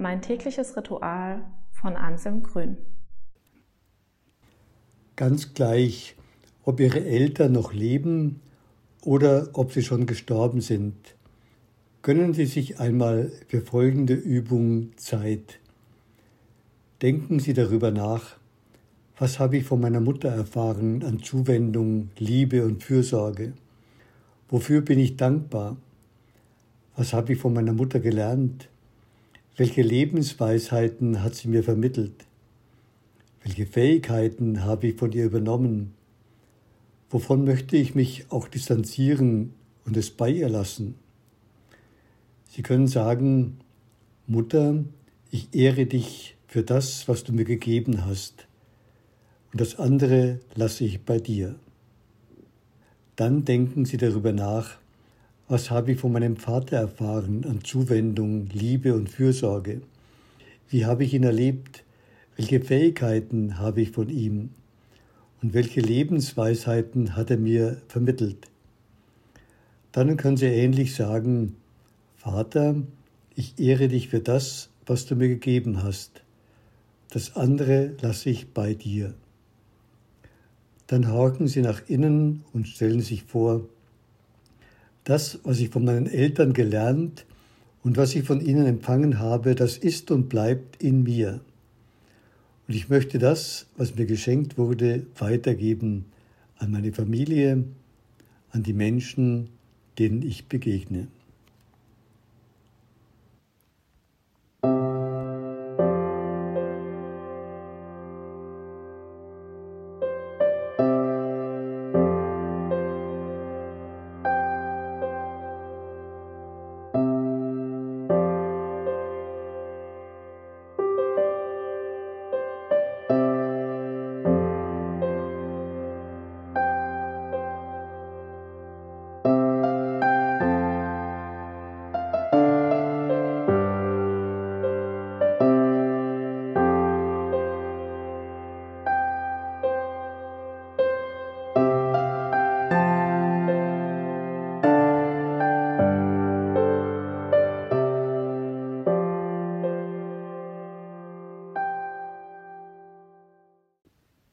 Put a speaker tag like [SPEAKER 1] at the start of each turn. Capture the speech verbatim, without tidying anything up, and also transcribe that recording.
[SPEAKER 1] Mein tägliches Ritual von Anselm Grün.
[SPEAKER 2] Ganz gleich, ob Ihre Eltern noch leben oder ob sie schon gestorben sind, gönnen Sie sich einmal für folgende Übung Zeit. Denken Sie darüber nach, was habe ich von meiner Mutter erfahren an Zuwendung, Liebe und Fürsorge? Wofür bin ich dankbar? Was habe ich von meiner Mutter gelernt? Welche Lebensweisheiten hat sie mir vermittelt? Welche Fähigkeiten habe ich von ihr übernommen? Wovon möchte ich mich auch distanzieren und es bei ihr lassen? Sie können sagen, Mutter, ich ehre dich für das, was du mir gegeben hast, und das andere lasse ich bei dir. Dann denken Sie darüber nach, was habe ich von meinem Vater erfahren an Zuwendung, Liebe und Fürsorge? Wie habe ich ihn erlebt? Welche Fähigkeiten habe ich von ihm? Und welche Lebensweisheiten hat er mir vermittelt? Dann können Sie ähnlich sagen, Vater, ich ehre dich für das, was du mir gegeben hast. Das andere lasse ich bei dir. Dann horchen Sie nach innen und stellen sich vor, das, was ich von meinen Eltern gelernt und was ich von ihnen empfangen habe, das ist und bleibt in mir. Und ich möchte das, was mir geschenkt wurde, weitergeben an meine Familie, an die Menschen, denen ich begegne.